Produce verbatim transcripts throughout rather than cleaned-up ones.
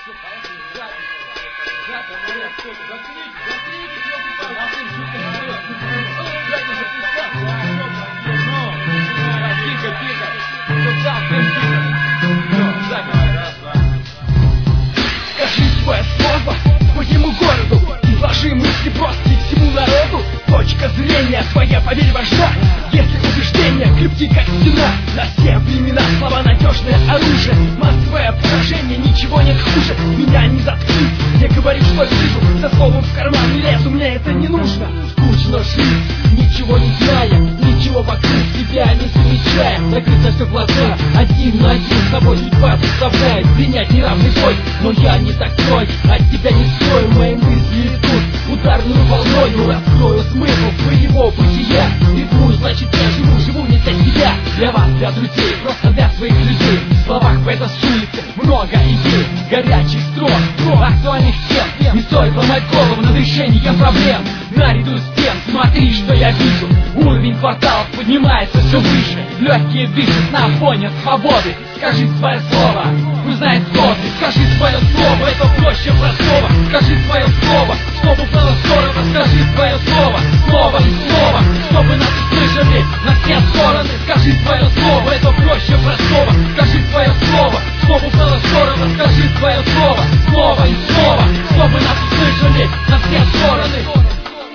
Скажи свое слово своему городу, изложи мысли просто и всему народу. Точка зрения твоя, поверь, важна. Если убеждения крепки как стена, на все времена слова надежное оружие. Массовое поражение, ничего нет хуже. Меня не заткнуть, я говорю, что вижу. Со словом в карман не лезу, мне это не нужно. Скучно жить, ничего не зная, ничего вокруг себя не замечая. Закрыто все глаза, один на один с собой судьба заставляет принять неравный бой. Но я не такой, от тебя не стою, мои мысли идут ударную волною. Раскрою смысл своего бытия. Рифмую, значит я живу, живу не для себя. Для вас, для друзей, просто для своих людей. В словах поэта с улицы много идей, горячих строк, актуальных тем. Не стоит ломать голову над решением проблем. Наряду с тем, смотри, что я вижу. Уровень кварталов поднимается все выше. Легкие дышат на фоне свободы. Скажи свое слово, узнай кто ты. Скажи свое слово, это проще простого. Скажи свое слово, чтобы было здорово. Скажи свое слово, слово и слово, чтобы нас услышали на все стороны. Скажи свое слово, это проще простого. Скажи свое слово, чтобы было здорово. Скажи свое слово, слово и слово, чтобы нас услышали на все стороны.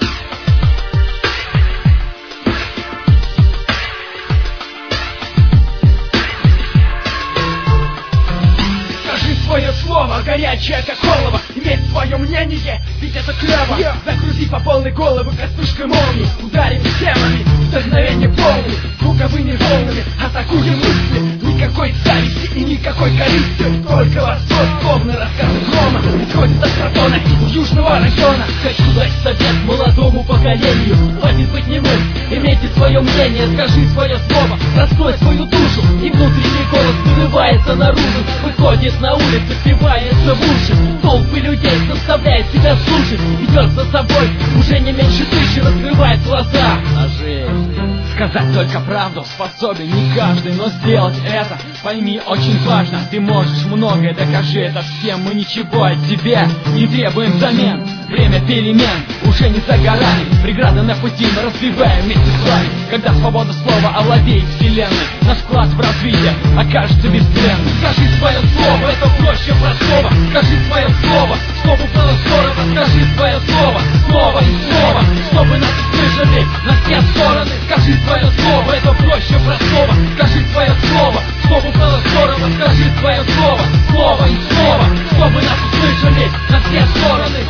Свое слово, горячее как олово. Иметь свое мнение, ведь это клево. Загрузи по полной головы костушкой молнии. Ударим темами, вдохновение полный. Звуковыми волнами атакуем мысли. Никакой зависти и никакой корысти. Только восторг, словно рассказы грома. Исходит от протона из южного района. Хочу дать совет молодому поколению. Хватит быть немым, имейте свое мнение. Скажи свое слово, раскрой свою душу. И внутренний голос вырывается наружу. Выходит на улицу, впивается в уши. Толпы людей заставляет себя слушать. Идет за собой, уже не меньше тысячи. Раскрывает глаза. Сказать только правду способен не каждый, но сделать это, пойми, очень важно. Ты можешь многое, докажи это всем. Мы ничего от тебя не требуем взамен. Время перемен уже не за горами. Преграды на пути мы разбиваем вместе с вами. Когда свобода слова овладеет вселенной, наш вклад в развитие окажется бесценным. Скажи свое слово, это проще простого. Скажи свое слово, чтобы было здорово. Скажи свое слово, слово и слово, чтобы нас услышали на все стороны. Скажи свое слово, это проще простого. Скажи свое слово, чтобы было здорово. Скажи свое слово, слово и слово, чтобы нас услышали на все стороны.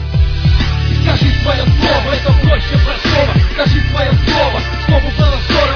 Скажи свое слово, это проще простого. Скажи свое слово, чтобы было здорово.